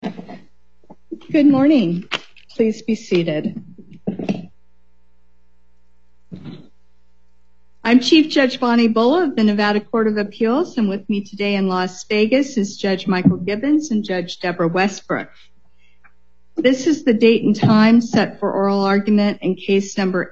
Good morning. Please be seated. I'm Chief Judge Bonnie Bulla of the Nevada Court of Appeals, and with me today in Las Vegas is Judge Michael Gibbons and Judge Deborah Westbrook. This is the date and time set for oral argument in case number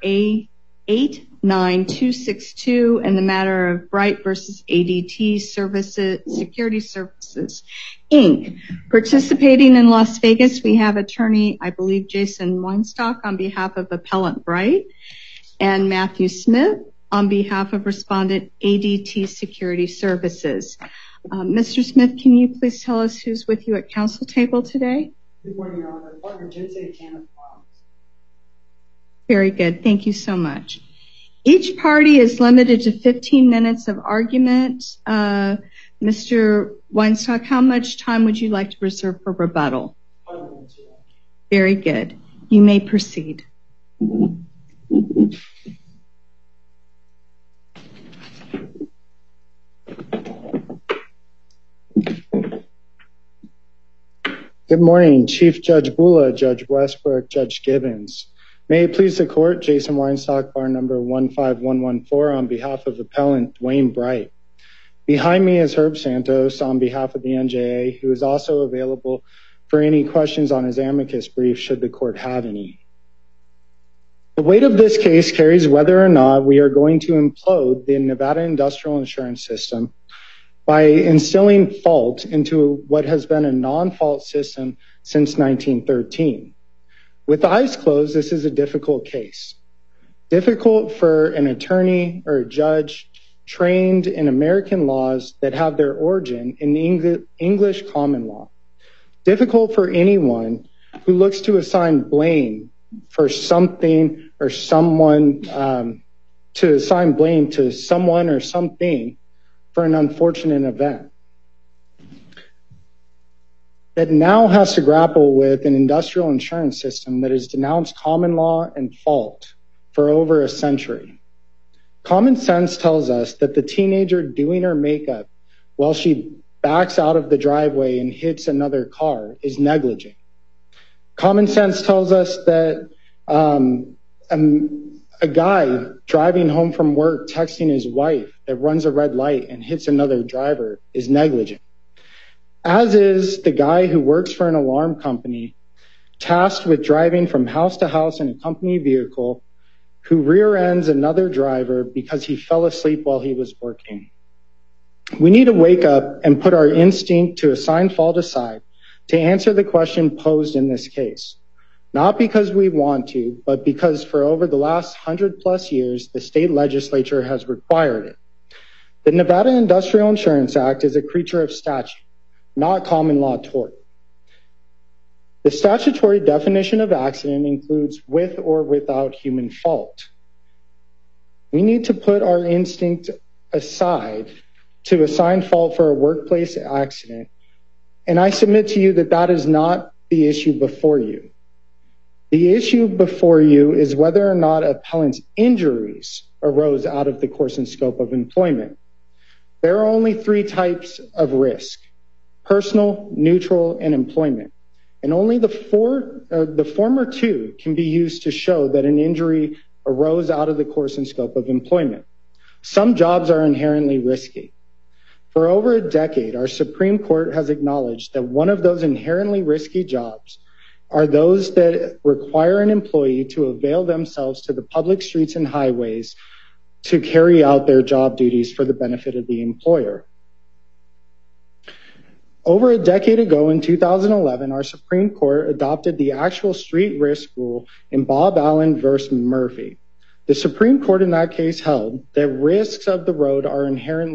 A89262 in the matter of Bright versus ADT Security Services, Inc. Participating in Las Vegas, we have attorney, I believe, Jason Weinstock on behalf of Appellant Bright and Matthew Smith on behalf of Respondent ADT Security Services. Mr. Smith, can you please tell us who's with you at council table today? Good morning, Your Honor. Partner Jinsei Kenneth Brown. Very good. Thank you so much. Each party is limited to 15 minutes of argument. Mr. Weinstock, how much time would you like to reserve for rebuttal? 5 minutes, Your Honor. Very good. You may proceed. Good morning, Chief Judge Bulla, Judge Westbrook, Judge Gibbons. May it please the court, Jason Weinstock, bar number 15114 on behalf of Appellant Dwayne Bright. Behind me is Herb Santos on behalf of the NJA, who is also available for any questions on his amicus brief should the court have any. The weight of this case carries whether or not we are going to implode the Nevada industrial insurance system by instilling fault into what has been a non-fault system since 1913. With eyes closed, this is a difficult case. Difficult for an attorney or a judge trained in American laws that have their origin in English common law. Difficult for anyone who looks to assign blame for something or someone, to assign blame to someone or something for an unfortunate event that now has to grapple with an industrial insurance system that has denounced common law and fault for over a century. Common sense tells us that the teenager doing her makeup while she backs out of the driveway and hits another car is negligent. Common sense tells us that a guy driving home from work texting his wife that runs a red light and hits another driver is negligent. As is the guy who works for an alarm company tasked with driving from house to house in a company vehicle who rear ends another driver because he fell asleep while he was working. We need to wake up and put our instinct to assign fault aside to answer the question posed in this case. Not because we want to, but because for over the last 100+ years, the state legislature has required it. The Nevada Industrial Insurance Act is a creature of statute, not common law tort. The statutory definition of accident includes with or without human fault. We need to put our instinct aside to assign fault for a workplace accident, and I submit to you that that is not the issue before you. The issue before you is whether or not appellant's injuries arose out of the course and scope of employment. There are only 3 types of risk: personal, neutral, and employment. And only the former 2 can be used to show that an injury arose out of the course and scope of employment. Some jobs are inherently risky. For over a decade, our Supreme Court has acknowledged that one of those inherently risky jobs are those that require an employee to avail themselves to the public streets and highways to carry out their job duties for the benefit of the employer. Over a decade ago, in 2011, our Supreme Court adopted the actual street risk rule in Bob Allen versus Murphy. The Supreme Court in that case held that risks of the road are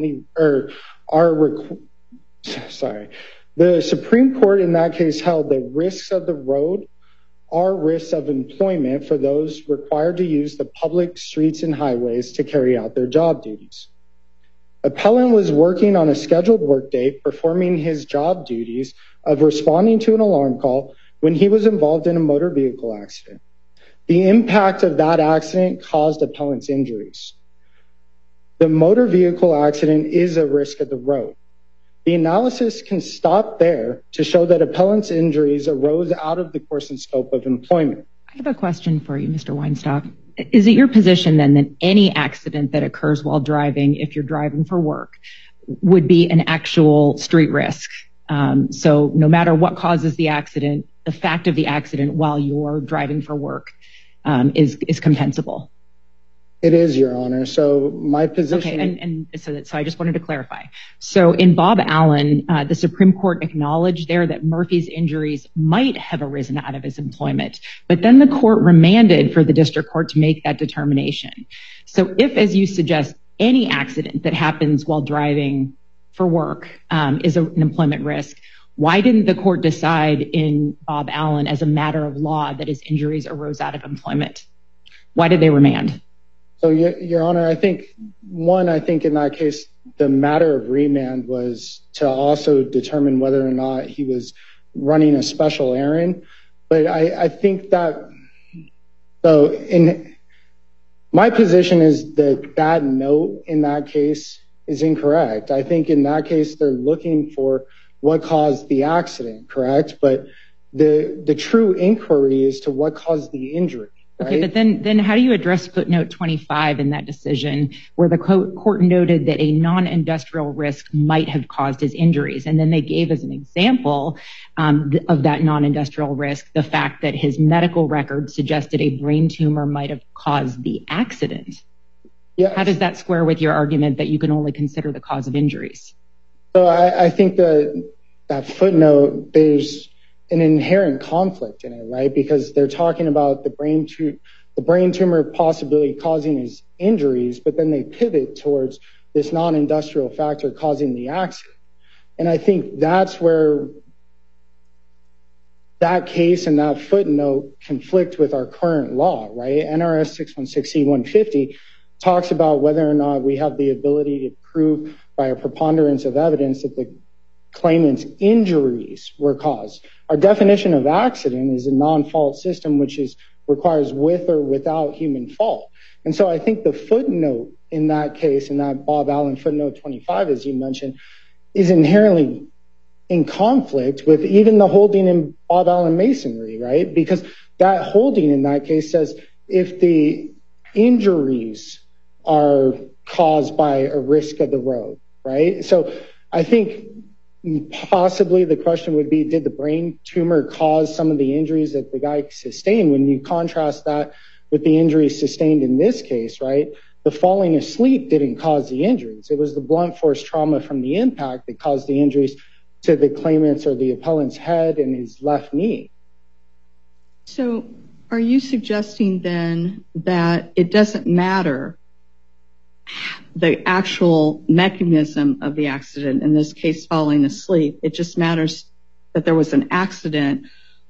The Supreme Court in that case held that risks of the road are risks of employment for those required to use the public streets and highways to carry out their job duties. Appellant was working on a scheduled workday, performing his job duties of responding to an alarm call when he was involved in a motor vehicle accident. The impact of that accident caused appellant's injuries. The motor vehicle accident is a risk of the road. The analysis can stop there to show that appellant's injuries arose out of the course and scope of employment. I have a question for you, Mr. Weinstock. Is it your position then that any accident that occurs while driving, if you're driving for work, would be an actual street risk? So no matter what causes the accident, the fact of the accident while you're driving for work is compensable? It is, Your Honor. So my position... Okay, and so I just wanted to clarify. So in Bob Allen, the Supreme Court acknowledged there that Murphy's injuries might have arisen out of his employment, but then the court remanded for the district court to make that determination. So if, as you suggest, any accident that happens while driving for work is an employment risk, why didn't the court decide in Bob Allen as a matter of law that his injuries arose out of employment? Why did they remand? So, Your Honor, I think in that case, the matter of remand was to also determine whether or not he was running a special errand. But I think that, so in my position is that note in that case is incorrect. I think in that case, they're looking for what caused the accident, correct? But the true inquiry is to what caused the injury. Right? Okay, but then how do you address footnote 25 in that decision where the court noted that a non-industrial risk might have caused his injuries? And then they gave as an example of that non-industrial risk the fact that his medical record suggested a brain tumor might have caused the accident. Yes. How does that square with your argument that you can only consider the cause of injuries? So I think that footnote, there's an inherent conflict in it, right? Because they're talking about the brain tumor possibility causing his injuries, but then they pivot towards this non-industrial factor causing the accident. And I think that's where that case and that footnote conflict with our current law, right? NRS 616C150 talks about whether or not we have the ability to prove by a preponderance of evidence that the claimant's injuries were caused. Our definition of accident is a non-fault system, which requires with or without human fault. And so I think the footnote in that case, in that Bob Allen footnote 25, as you mentioned, is inherently in conflict with even the holding in Bob Allen Masonry, right? Because that holding in that case says if the injuries are caused by a risk of the road, right? So I think possibly the question would be, did the brain tumor cause some of the injuries that the guy sustained? When you contrast that with the injuries sustained in this case, right? The falling asleep didn't cause the injuries. It was the blunt force trauma from the impact that caused the injuries to the claimant's or the appellant's head and his left knee. So are you suggesting then that it doesn't matter the actual mechanism of the accident, in this case falling asleep, it just matters that there was an accident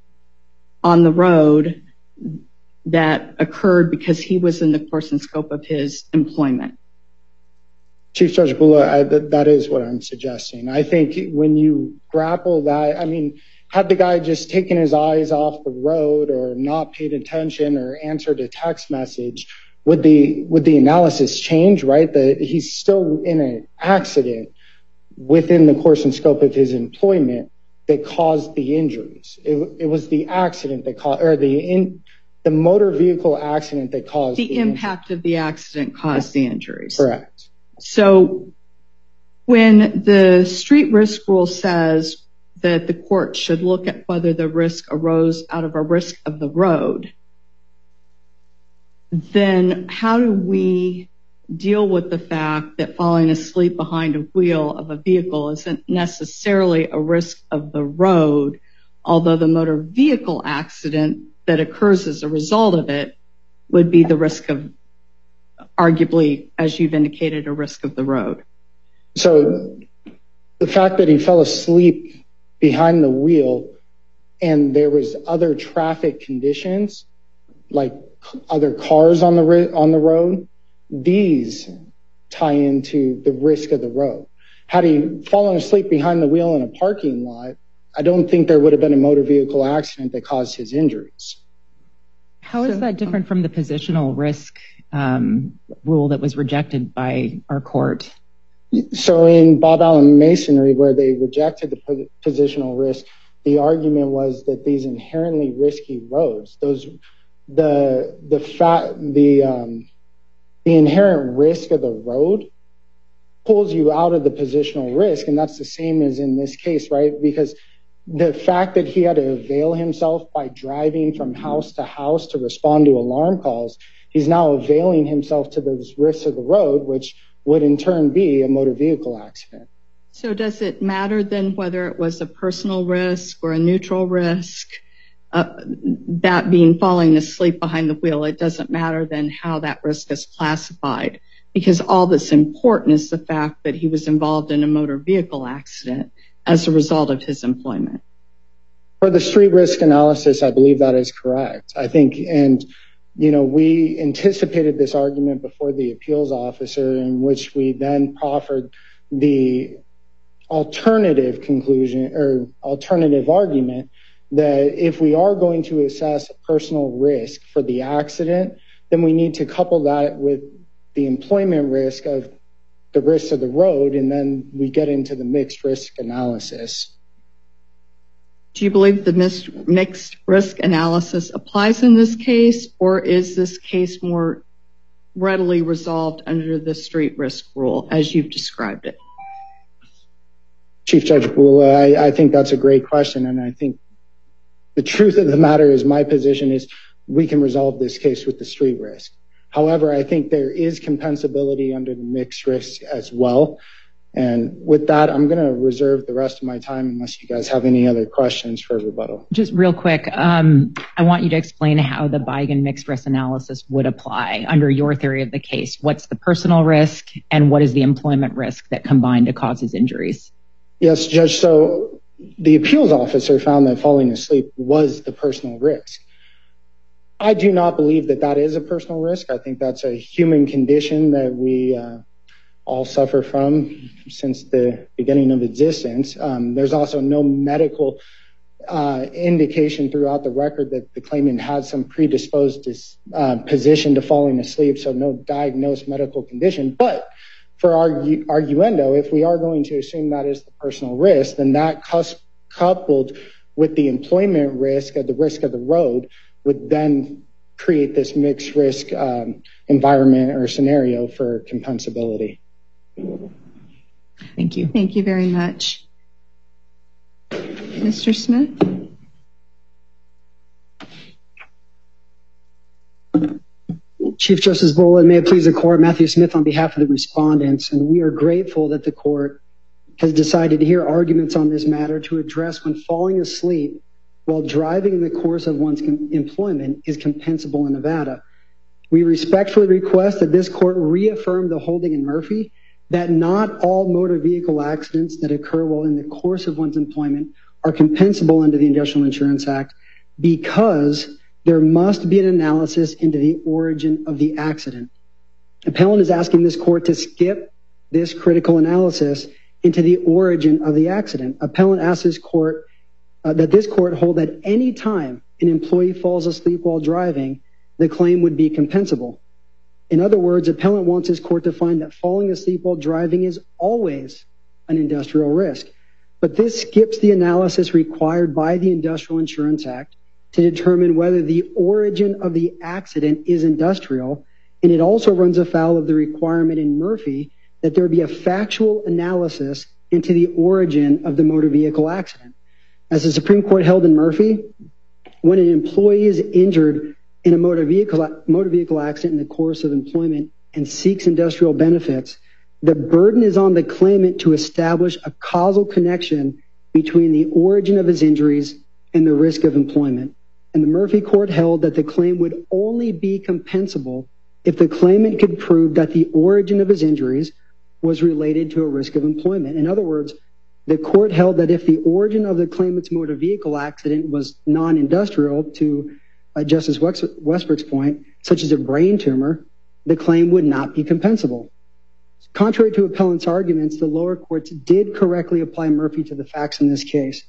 on the road that occurred because he was in the course and scope of his employment? Chief Judge Bula, that is what I'm suggesting. I think when you grapple that, I mean, had the guy just taken his eyes off the road or not paid attention or answered a text message, would the analysis change, right? That he's still in an accident within the course and scope of his employment that caused the injuries. It was the accident that caused, or the motor vehicle accident that caused the impact of the accident caused the injuries. Correct. So when the street risk rule says that the court should look at whether the risk arose out of a risk of the road, then how do we deal with the fact that falling asleep behind a wheel of a vehicle isn't necessarily a risk of the road, although the motor vehicle accident that occurs as a result of it would be the risk of, arguably, as you've indicated, a risk of the road? So the fact that he fell asleep behind the wheel and there was other traffic conditions, like other cars on the road, these tie into the risk of the road. Had he fallen asleep behind the wheel in a parking lot, I don't think there would have been a motor vehicle accident that caused his injuries. How is that different from the positional risk rule that was rejected by our court? So in Bob Allen Masonry, where they rejected the positional risk, the argument was that these inherently risky roads, the inherent risk of the road pulls you out of the positional risk. And that's the same as in this case, right? Because the fact that he had to avail himself by driving from house to house to respond to alarm calls, he's now availing himself to those risks of the road, which would in turn be a motor vehicle accident. So does it matter then whether it was a personal risk or a neutral risk? That being falling asleep behind the wheel, it doesn't matter then how that risk is classified, because all that's important is the fact that he was involved in a motor vehicle accident as a result of his employment. For the street risk analysis, I believe that is correct. I think, and we anticipated this argument before the appeals officer, in which we then proffered the alternative conclusion or alternative argument that if we are going to assess a personal risk for the accident, then we need to couple that with the employment risk of the risks of the road, and then we get into the mixed risk analysis. Do you believe the mixed risk analysis applies in this case, or is this case more readily resolved under the street risk rule as you've described it? Chief Judge Bula, I think that's a great question, and I think the truth of the matter is my position is we can resolve this case with the street risk. However, I think there is compensability under the mixed risk as well. And with that, I'm going to reserve the rest of my time unless you guys have any other questions for rebuttal. Just real quick, I want you to explain how the Beigen mixed risk analysis would apply under your theory of the case. What's the personal risk and what is the employment risk that combine to cause his injuries? Yes, Judge. So the appeals officer found that falling asleep was the personal risk. I do not believe that that is a personal risk. I think that's a human condition that we all suffer from since the beginning of existence. There's also no medical indication throughout the record that the claimant had some predisposed position to falling asleep, so no diagnosed medical condition. But for arguendo, if we are going to assume that is the personal risk, then that coupled with the employment risk of the road would then create this mixed risk environment or scenario for compensability. Thank you. Thank you very much. Mr. Smith? Chief Justice Boland, may it please the court, Matthew Smith on behalf of the respondents, and we are grateful that the court has decided to hear arguments on this matter to address when falling asleep while driving in the course of one's employment is compensable in Nevada. We respectfully request that this court reaffirm the holding in Murphy that not all motor vehicle accidents that occur while in the course of one's employment are compensable under the Industrial Insurance Act, because there must be an analysis into the origin of the accident. Appellant is asking this court to skip this critical analysis into the origin of the accident. Appellant asks this court that this court hold that any time an employee falls asleep while driving, the claim would be compensable. In other words, appellant wants his court to find that falling asleep while driving is always an industrial risk. But this skips the analysis required by the Industrial Insurance Act to determine whether the origin of the accident is industrial, and it also runs afoul of the requirement in Murphy that there be a factual analysis into the origin of the motor vehicle accident. As the Supreme Court held in Murphy, when an employee is injured in a motor vehicle accident in the course of employment and seeks industrial benefits, the burden is on the claimant to establish a causal connection between the origin of his injuries and the risk of employment. And the Murphy court held that the claim would only be compensable if the claimant could prove that the origin of his injuries was related to a risk of employment. In other words, the court held that if the origin of the claimant's motor vehicle accident was non-industrial, to Justice Westbrook's point, such as a brain tumor, the claim would not be compensable. Contrary to appellant's arguments, the lower courts did correctly apply Murphy to the facts in this case.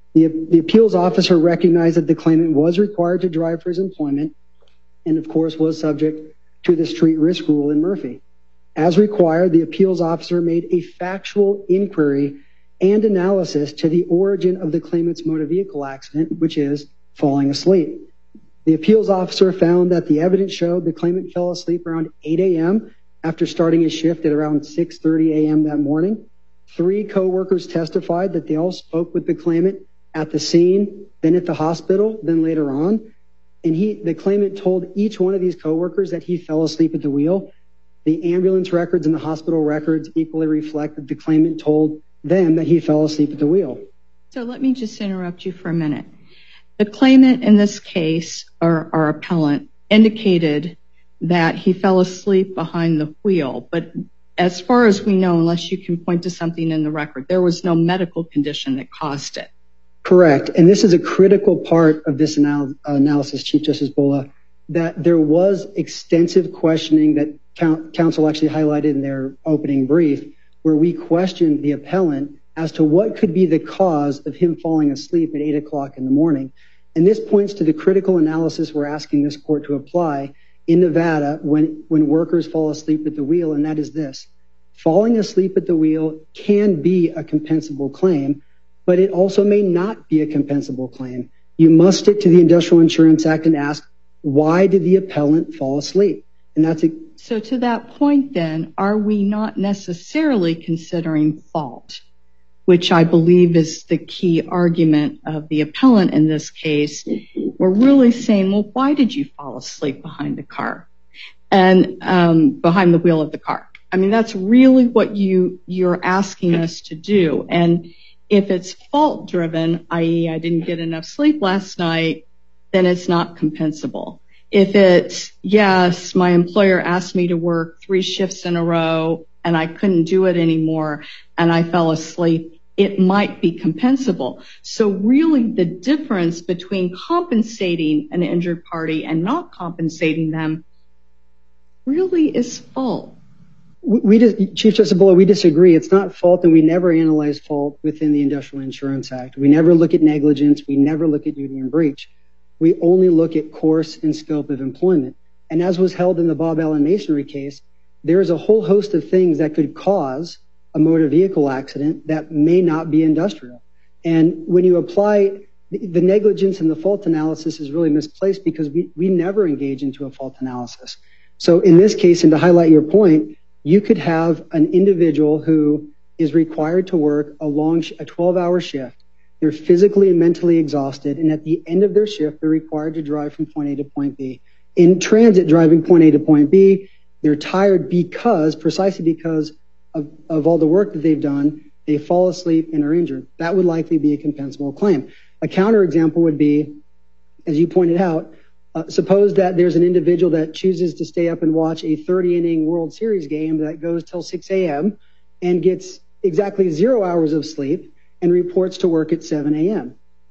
The appeals officer recognized that the claimant was required to drive for his employment and, of course, was subject to the street risk rule in Murphy. As required, the appeals officer made a factual inquiry and analysis to the origin of the claimant's motor vehicle accident, which is falling asleep. The appeals officer found that the evidence showed the claimant fell asleep around 8 a.m. after starting his shift at around 6:30 a.m. that morning. 3 co-workers testified that they all spoke with the claimant at the scene, then at the hospital, then later on. And the claimant told each one of these co-workers that he fell asleep at the wheel. The ambulance records and the hospital records equally reflect that the claimant told them that he fell asleep at the wheel. So let me just interrupt you for a minute. The claimant in this case, or our appellant, indicated that he fell asleep behind the wheel. But as far as we know, unless you can point to something in the record, there was no medical condition that caused it. Correct. And this is a critical part of this analysis, Chief Justice Bola, that there was extensive questioning that counsel actually highlighted in their opening brief, where we questioned the appellant as to what could be the cause of him falling asleep at 8 o'clock in the morning. And this points to the critical analysis we're asking this court to apply in Nevada when workers fall asleep at the wheel, and that is this. Falling asleep at the wheel can be a compensable claim, but it also may not be a compensable claim. You must stick to the Industrial Insurance Act and ask, why did the appellant fall asleep? And that's So to that point then, are we not necessarily considering fault, which I believe is the key argument of the appellant in this case? We're really saying, well, why did you fall asleep behind the car and behind the wheel of the car? I mean, that's really what you're asking us to do. And if it's fault driven, i.e. I didn't get enough sleep last night, then it's not compensable. If it's, yes, my employer asked me to work 3 shifts in a row and I couldn't do it anymore and I fell asleep, it might be compensable. So really the difference between compensating an injured party and not compensating them really is fault. Chief Justice Bola, we disagree. It's not fault, and we never analyze fault within the Industrial Insurance Act. We never look at negligence. We never look at duty and breach. We only look at course and scope of employment. And as was held in the Bob Allen Masonry case, there is a whole host of things that could cause a motor vehicle accident that may not be industrial. And when you apply the negligence and the fault analysis is really misplaced because we never engage into a fault analysis. So in this case, and to highlight your point, you could have an individual who is required to work a 12-hour shift. They're physically and mentally exhausted, and at the end of their shift, they're required to drive from point A to point B. In transit, driving point A to point B, they're tired precisely because of all the work that they've done, they fall asleep and are injured. That would likely be a compensable claim. A counterexample would be, as you pointed out, suppose that there's an individual that chooses to stay up and watch a 30-inning World Series game that goes till 6 a.m. and gets exactly 0 hours of sleep and reports to work at 7 a.m.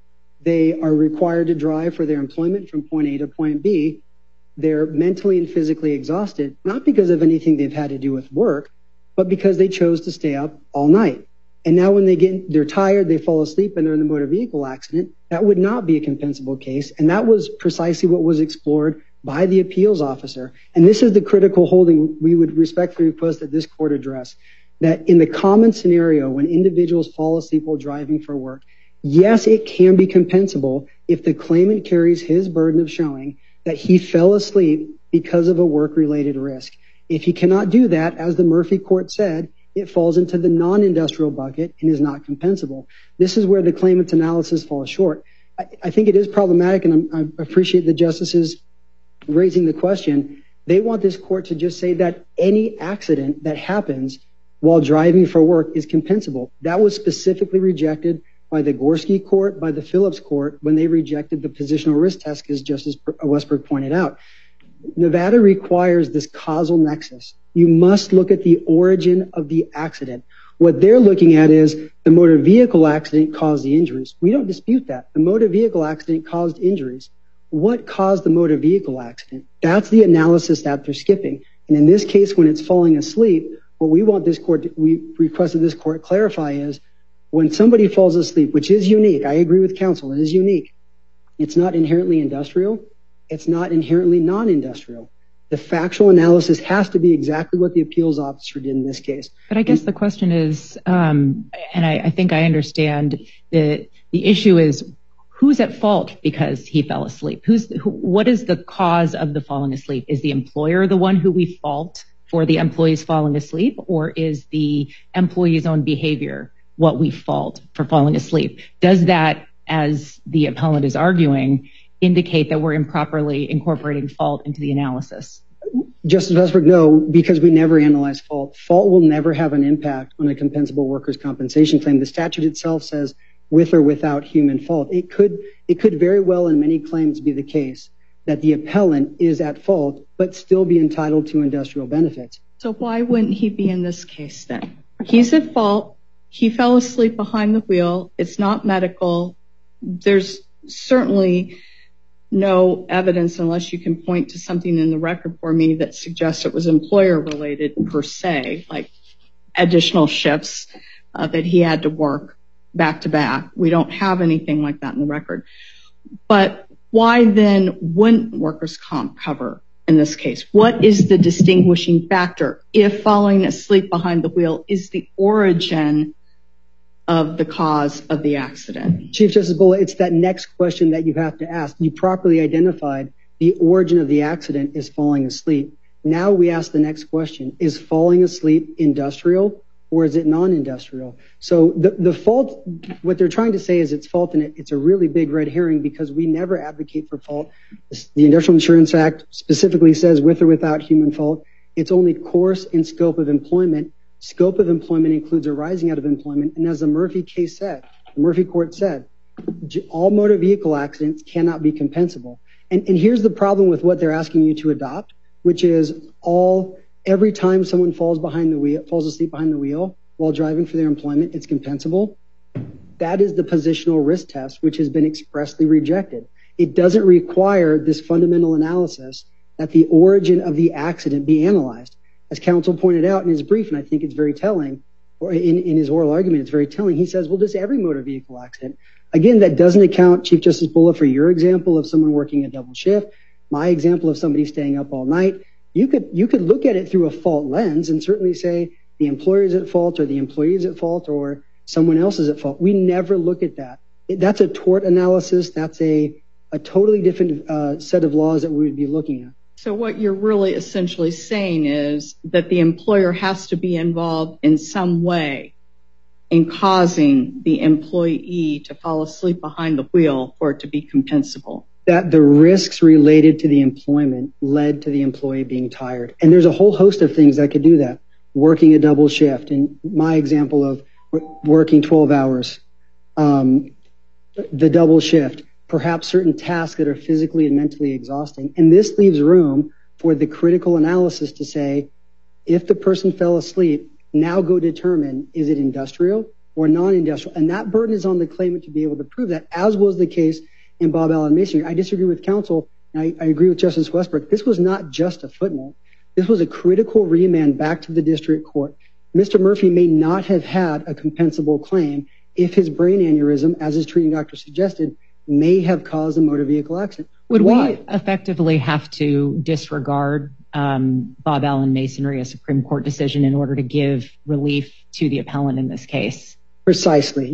They are required to drive for their employment from point A to point B. They're mentally and physically exhausted, not because of anything they've had to do with work, but because they chose to stay up all night. And now when they're tired, they fall asleep, and they're in the motor vehicle accident, that would not be a compensable case. And that was precisely what was explored by the appeals officer. And this is the critical holding we would respectfully request that this court address, that in the common scenario when individuals fall asleep while driving for work, yes, it can be compensable if the claimant carries his burden of showing that he fell asleep because of a work-related risk. If he cannot do that, as the Murphy court said, it falls into the non-industrial bucket and is not compensable. This is where the claimant's analysis falls short. I think it is problematic, and I appreciate the justices raising the question. They want this court to just say that any accident that happens while driving for work is compensable. That was specifically rejected by the Gorski court, by the Phillips court, when they rejected the positional risk test, as Justice Westbrook pointed out. Nevada requires this causal nexus. You must look at the origin of the accident. What they're looking at is the motor vehicle accident caused the injuries. We don't dispute that. The motor vehicle accident caused injuries. What caused the motor vehicle accident? That's the analysis that they're skipping. And in this case, when it's falling asleep, what we requested this court clarify is when somebody falls asleep, which is unique, I agree with counsel, it is unique. It's not inherently industrial. It's not inherently non-industrial. The factual analysis has to be exactly what the appeals officer did in this case. But I guess the question is, and I think I understand, the issue is who's at fault because he fell asleep? What is the cause of the falling asleep? Is the employer the one who we fault for the employees falling asleep, or is the employee's own behavior what we fault for falling asleep? Does that, as the appellant is arguing, indicate that we're improperly incorporating fault into the analysis? Justice Westbrook, no, because we never analyze fault. Fault will never have an impact on a compensable workers' compensation claim. The statute itself says with or without human fault. It could very well in many claims be the case that the appellant is at fault but still be entitled to industrial benefits. So why wouldn't he be in this case then? He's at fault. He fell asleep behind the wheel. It's not medical. There's certainly no evidence, unless you can point to something in the record for me that suggests it was employer related per se, like additional shifts that he had to work back to back. We don't have anything like that in the record. But why then wouldn't workers' comp cover in this case? What is the distinguishing factor if falling asleep behind the wheel is the origin of the cause of the accident? Chief Justice Bullock, it's that next question that you have to ask. You properly identified the origin of the accident is falling asleep. Now we ask the next question, is falling asleep industrial or is it non-industrial? So the fault, what they're trying to say is it's fault, and it's a really big red herring because we never advocate for fault. The Industrial Insurance Act specifically says with or without human fault. It's only course and scope of employment. Scope of employment includes arising out of employment. And as the Murphy case said, the Murphy court said, all motor vehicle accidents cannot be compensable. And here's the problem with what they're asking you to adopt, which is every time someone falls asleep behind the wheel while driving for their employment, it's compensable. That is the positional risk test, which has been expressly rejected. It doesn't require this fundamental analysis that the origin of the accident be analyzed. As counsel pointed out in his brief, and I think it's very telling, or in his oral argument, it's very telling. He says, well, just every motor vehicle accident. Again, that doesn't account, Chief Justice Bullock, for your example of someone working a double shift, my example of somebody staying up all night. You could look at it through a fault lens and certainly say the employer is at fault or the employee is at fault or someone else is at fault. We never look at that. That's a tort analysis. That's a totally different set of laws that we would be looking at. So what you're really essentially saying is that the employer has to be involved in some way in causing the employee to fall asleep behind the wheel for it to be compensable. That the risks related to the employment led to the employee being tired. And there's a whole host of things that could do that. Working a double shift, in my example of working 12 hours, the double shift, perhaps certain tasks that are physically and mentally exhausting. And this leaves room for the critical analysis to say, if the person fell asleep, now go determine, is it industrial or non-industrial? And that burden is on the claimant to be able to prove that, as was the case in Bob Allen Masonry. I disagree with counsel, and I agree with Justice Westbrook. This was not just a footnote. This was a critical remand back to the district court. Mr. Murphy may not have had a compensable claim if his brain aneurysm, as his treating doctor suggested, may have caused a motor vehicle accident. Would we effectively have to disregard Bob Allen Masonry, a Supreme Court decision, in order to give relief to the appellant in this case? Precisely.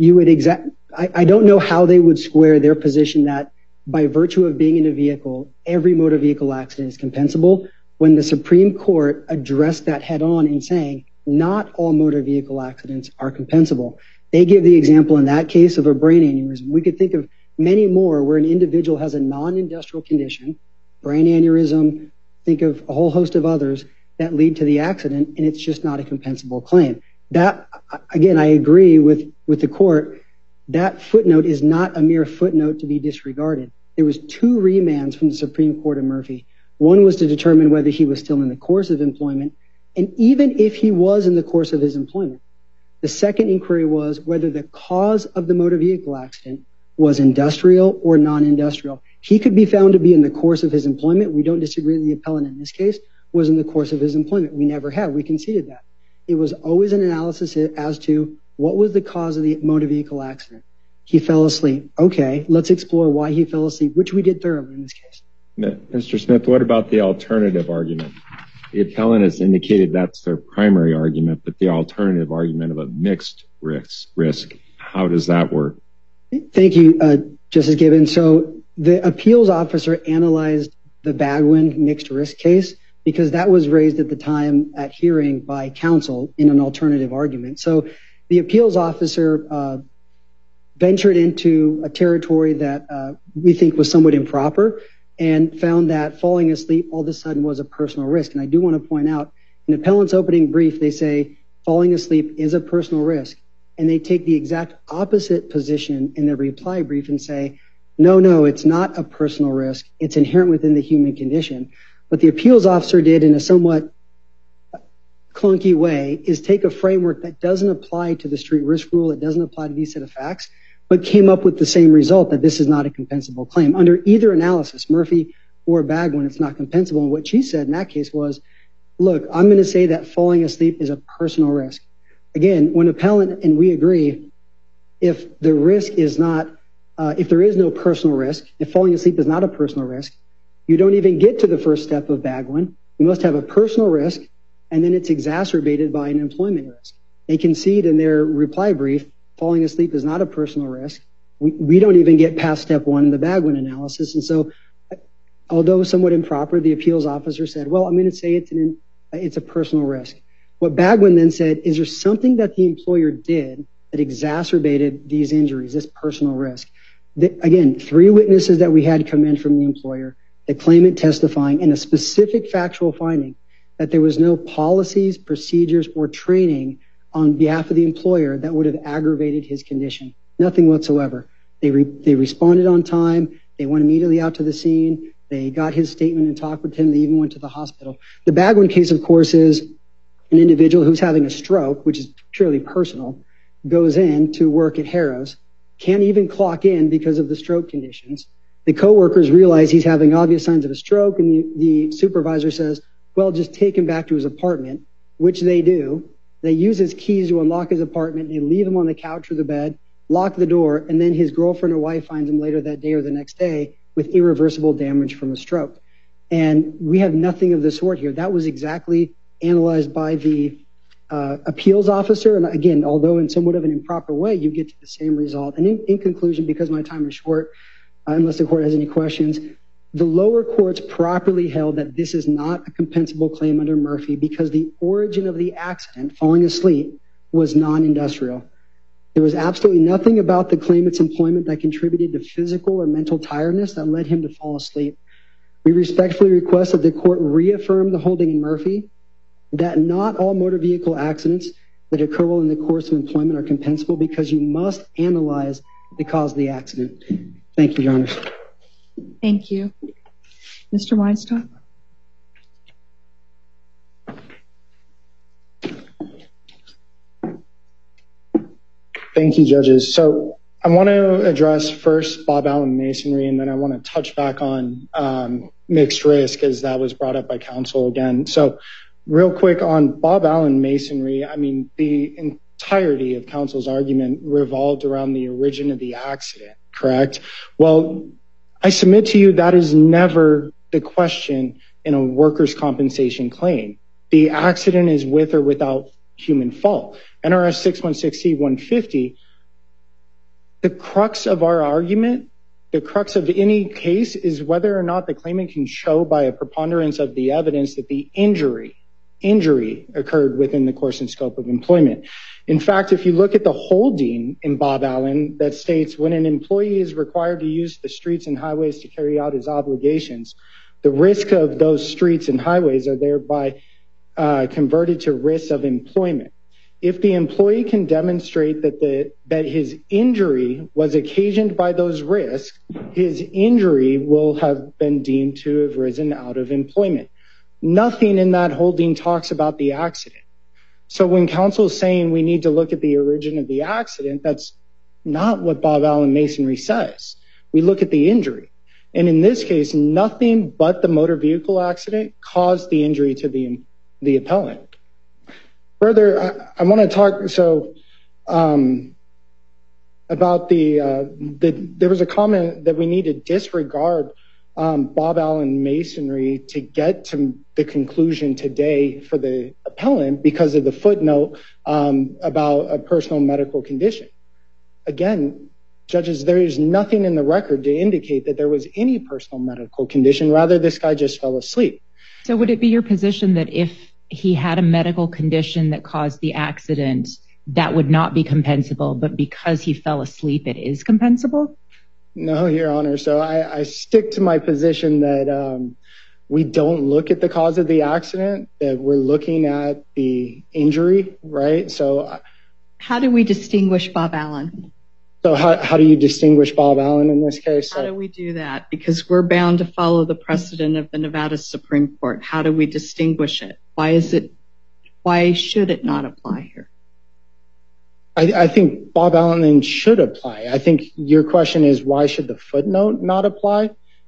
I don't know how they would square their position that by virtue of being in a vehicle, every motor vehicle accident is compensable, when the Supreme Court addressed that head on in saying not all motor vehicle accidents are compensable. They give the example in that case of a brain aneurysm. We could think of many more where an individual has a non-industrial condition, brain aneurysm, think of a whole host of others that lead to the accident, and it's just not a compensable claim. That, again, I agree with the court. That footnote is not a mere footnote to be disregarded. There was 2 remands from the Supreme Court of Murphy. One was to determine whether he was still in the course of employment, and even if he was in the course of his employment, the second inquiry was whether the cause of the motor vehicle accident was industrial or non-industrial. He could be found to be in the course of his employment. We don't disagree that the appellant in this case was in the course of his employment. We never have. We conceded that. It was always an analysis as to what was the cause of the motor vehicle accident. He fell asleep. Okay, let's explore why he fell asleep, which we did thoroughly in this case. Mr. Smith, what about the alternative argument? The appellant has indicated that's their primary argument, but the alternative argument of a mixed risk, how does that work? Thank you, Justice Gibbons. So the appeals officer analyzed the Bagwin mixed risk case because that was raised at the time at hearing by counsel in an alternative argument. So the appeals officer ventured into a territory that we think was somewhat improper and found that falling asleep all of a sudden was a personal risk. And I do want to point out, in the appellant's opening brief, they say falling asleep is a personal risk. And they take the exact opposite position in their reply brief and say, no, it's not a personal risk. It's inherent within the human condition. What the appeals officer did in a somewhat clunky way is take a framework that doesn't apply to the street risk rule, it doesn't apply to these set of facts, but came up with the same result, that this is not a compensable claim. Under either analysis, Murphy or Bagwin, it's not compensable. And what she said in that case was, look, I'm going to say that falling asleep is a personal risk. Again, when appellant and we agree, if the risk is not, if there is no personal risk, if falling asleep is not a personal risk, you don't even get to the first step of Bagwin. You must have a personal risk, and then it's exacerbated by an employment risk. They concede in their reply brief, falling asleep is not a personal risk. We don't even get past step one in the Bagwin analysis. And so, although somewhat improper, the appeals officer said, well, I'm going to say it's a personal risk. What Bagwin then said, is there something that the employer did that exacerbated these injuries, this personal risk? Again, 3 witnesses that we had come in from the employer, the claimant testifying, and a specific factual finding that there was no policies, procedures, or training on behalf of the employer that would have aggravated his condition. Nothing whatsoever. They responded on time. They went immediately out to the scene. They got his statement and talked with him. They even went to the hospital. The Bagwin case, of course, is an individual who's having a stroke, which is purely personal, goes in to work at Harrah's, can't even clock in because of the stroke conditions. The coworkers realize he's having obvious signs of a stroke, and the supervisor says, well, just take him back to his apartment, which they do. They use his keys to unlock his apartment. They leave him on the couch or the bed, lock the door, and then his girlfriend or wife finds him later that day or the next day with irreversible damage from a stroke. And we have nothing of the sort here. That was exactly analyzed by the appeals officer. And again, although in somewhat of an improper way, you get to the same result. And in conclusion, because my time is short, unless the court has any questions, the lower courts properly held that this is not a compensable claim under Murphy because the origin of the accident, falling asleep, was non-industrial. There was absolutely nothing about the claimant's employment that contributed to physical or mental tiredness that led him to fall asleep. We respectfully request that the court reaffirm the holding in Murphy that not all motor vehicle accidents that occur while in the course of employment are compensable because you must analyze the cause of the accident. Thank you, Your Honor. Thank you. Mr. Weinstock? Thank you, judges. So I want to address first Bob Allen Masonry, and then I want to touch back on mixed risk as that was brought up by counsel again. So real quick on Bob Allen Masonry, I mean, the entirety of counsel's argument revolved around the origin of the accident, correct? Well, I submit to you that is never the question in a workers' compensation claim. The accident is with or without human fault. NRS 616C150, the crux of our argument, the crux of any case is whether or not the claimant can show by a preponderance of the evidence that the injury occurred within the course and scope of employment. In fact, if you look at the holding in Bob Allen that states when an employee is required to use the streets and highways to carry out his obligations, the risk of those streets and highways are thereby converted to risks of employment. If the employee can demonstrate that his injury was occasioned by those risks, his injury will have been deemed to have risen out of employment. Nothing in that holding talks about the accident. So when counsel is saying we need to look at the origin of the accident, that's not what Bob Allen Masonry says. We look at the injury. And in this case, nothing but the motor vehicle accident caused the injury to the appellant. Further, I want to talk about there was a comment that we need to disregard Bob Allen Masonry to get to the conclusion today for the appellant because of the footnote about a personal medical condition. Again, judges, there is nothing in the record to indicate that there was any personal medical condition. Rather, this guy just fell asleep. So would it be your position that if he had a medical condition that caused the accident, that would not be compensable, but because he fell asleep, it is compensable? No, Your Honor. So I stick to my position that we don't look at the cause of the accident, that we're looking at the injury, right? So how do we distinguish Bob Allen? So how do you distinguish Bob Allen in this case? How do we do that? Because we're bound to follow the precedent of the Nevada Supreme Court. How do we distinguish it? Why should it not apply here? I think Bob Allen should apply. I think your question is, why should the footnote not apply?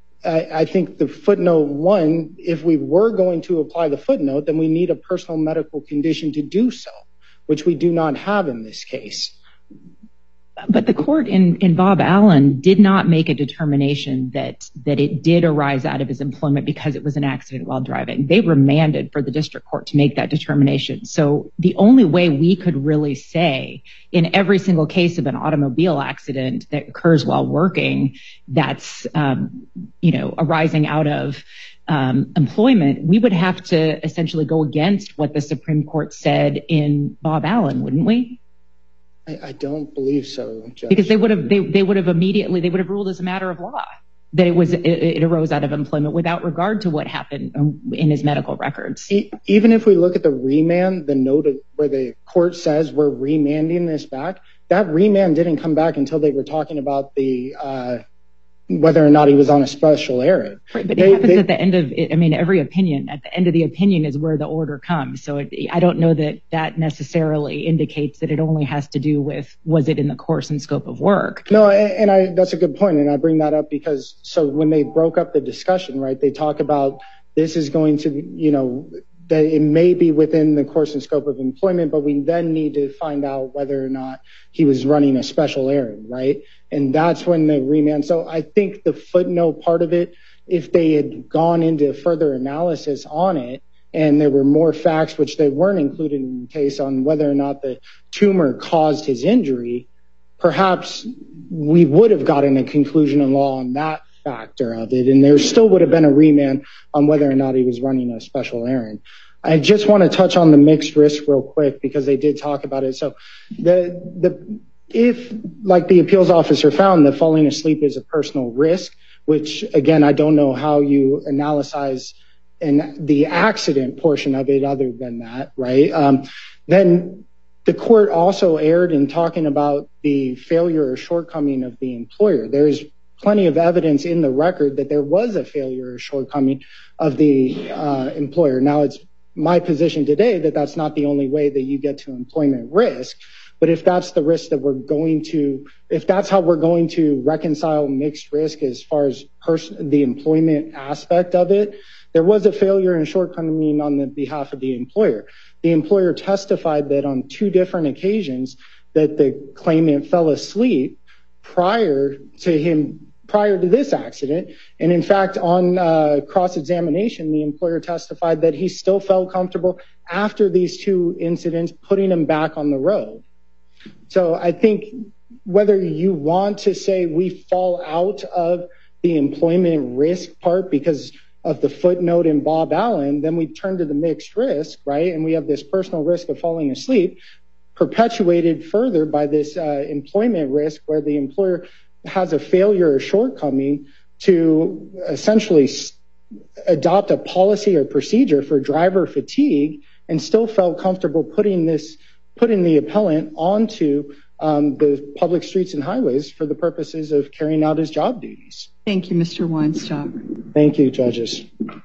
I think the footnote 1, if we were going to apply the footnote, then we need a personal medical condition to do so, which we do not have in this case. But the court in Bob Allen did not make a determination that it did arise out of his employment because it was an accident while driving. They remanded for the district court to make that determination. So the only way we could really say in every single case of an automobile accident that occurs while working, that's, arising out of employment, we would have to essentially go against what the Supreme Court said in Bob Allen, wouldn't we? I don't believe so, Judge. Because they would have ruled as a matter of law that it arose out of employment without regard to what happened in his medical records. Even if we look at the remand, the note where the court says we're remanding this back, that remand didn't come back until they were talking about the whether or not he was on a special errand. Right, but it happens at the end of, every opinion, at the end of the opinion is where the order comes. So I don't know that necessarily indicates that it only has to do with, was it in the course and scope of work? No, and that's a good point. And I bring that up because, so when they broke up the discussion, right, they talk about this is going to, that it may be within the course and scope of employment, but we then need to find out whether or not he was running a special errand, right? And that's when the remand. So I think the footnote part of it, if they had gone into further analysis on it and there were more facts, which they weren't included in the case on whether or not the tumor caused his injury, perhaps we would have gotten a conclusion in law on that factor of it. And there still would have been a remand on whether or not he was running a special errand. I just want to touch on the mixed risk real quick because they did talk about it. So if, like the appeals officer found, that falling asleep is a personal risk, which again, I don't know how you analyze in the accident portion of it other than that, right? Then the court also erred in talking about the failure or shortcoming of the employer. There's plenty of evidence in the record that there was a failure or shortcoming of the employer. Now, it's my position today that that's not the only way that you get to employment risk. But if that's the risk that we're going to, if that's how we're going to reconcile mixed risk as far as the employment aspect of it, there was a failure and shortcoming on the behalf of the employer. The employer testified that on 2 different occasions that the claimant fell asleep prior to this accident. And in fact, on cross-examination, the employer testified that he still felt comfortable after these 2 incidents, putting him back on the road. So I think whether you want to say we fall out of the employment risk part because of the footnote in Bob Allen, then we turn to the mixed risk, right? And we have this personal risk of falling asleep perpetuated further by this employment risk where the employer has a failure or shortcoming to essentially adopt a policy or procedure for driver fatigue and still felt comfortable putting the appellant onto the public streets and highways for the purposes of carrying out his job duties. Thank you, Mr. Weinstock. Thank you, judges.